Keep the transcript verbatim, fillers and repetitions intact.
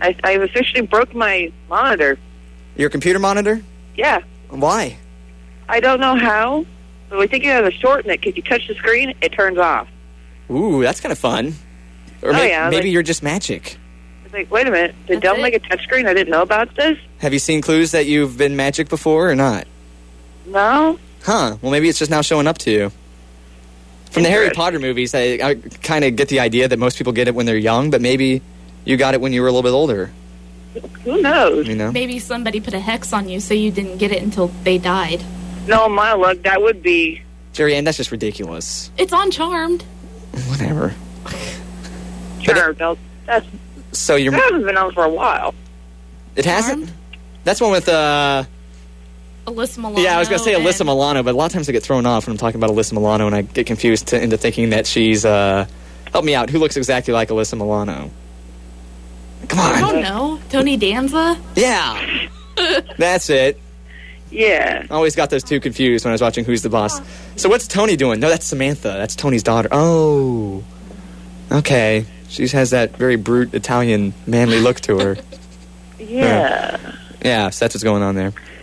I, I officially broke my monitor. Your computer monitor? Yeah. Why? I don't know how, but we think you have to shorten it because you touch the screen, it turns off. Ooh, that's kind of fun. Or oh, may- yeah, maybe like, you're just magic. It's like, wait a minute, did That's Dell it? make a touchscreen? I didn't know about this? Have you seen clues that you've been magic before or not? No? Huh. Well, maybe it's just now showing up to you. From the Harry Potter movies, I, I kind of get the idea that most people get it when they're young, but maybe you got it when you were a little bit older. Who knows? You know? Maybe somebody put a hex on you so you didn't get it until they died. No, my luck, that would be... Jerry Ann, that's just ridiculous. It's on Charmed. Whatever. Sure, Dell. That's, So you're... that hasn't been on for a while. It hasn't? Charmed? That's one with, uh... Alyssa Milano. Yeah, I was going to say Alyssa and- Milano, but a lot of times I get thrown off when I'm talking about Alyssa Milano, and I get confused to, into thinking that she's, uh... Help me out. Who looks exactly like Alyssa Milano? Come on. I don't know. Tony Danza? Yeah. That's it. Yeah. I always got those two confused when I was watching Who's the Boss. So what's Tony doing? No, that's Samantha. That's Tony's daughter. Oh. Okay. She has that very brute Italian manly look to her. Yeah. Yeah, so that's what's going on there.